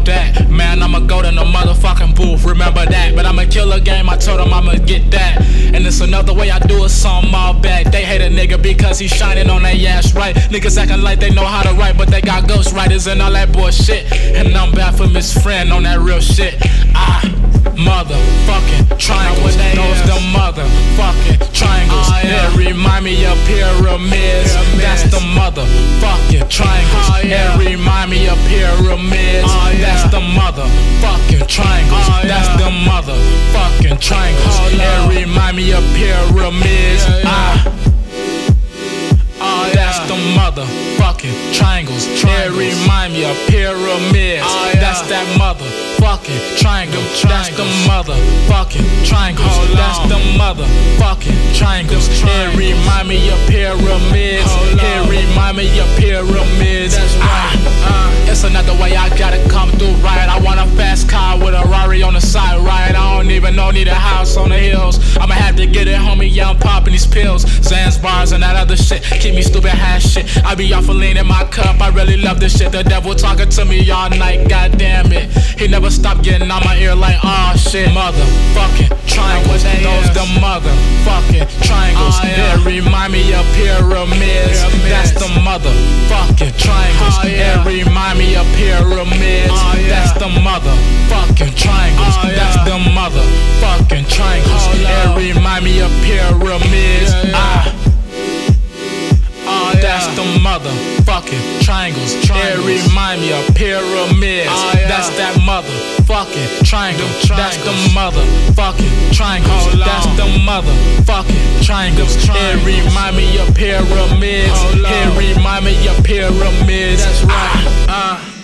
fuck that. Man, I'ma go to the motherfucking booth, remember that. But I'ma kill a game, I told him I'ma get that. And it's another way I do it, something all bad. They hate a nigga because he's shining on their ass, right? Niggas acting like they know how to write, but they got ghostwriters and all that bullshit. And I'm bad for Miss Friend on that real shit. Motherfucking triangles, those the motherfucking triangles. They remind me of pyramids. That's the motherfucking triangles. They remind me of pyramids. That's the motherfucking triangles. That's the motherfucking triangles. They remind me of pyramids. That's the motherfucking triangles. They remind me of pyramids. That's that motherfucking triangle. That's the motherfucking triangles. That's the motherfucking triangles. It remind me of pyramids. It remind me of pyramids. That's right. It's another way I gotta come through, right? I want a fast car with a Rari on the side, right? I don't even know, need a house on the hills. I'ma have to get it, homie, yeah, I'm popping these pills. Zans bars and that other shit, keep me stupid high shit. I be off a lean in my cup, I really love this shit. The devil talking to me all night, god damn it. He never stopped getting on my ear like, oh shit. Motherfucking triangles, those the motherfucking triangles. They remind me of pyramids. That's the motherfucking triangles. They remind me of pyramids. That's the motherfucking triangles. That's the motherfucking triangles. They remind me of pyramids. That's the motherfucking triangles. It remind me of pyramids. That's that motherfucking triangle. That's the motherfucking triangles. That's the motherfucking triangles. It remind me of pyramids. It remind me of pyramids. That's right.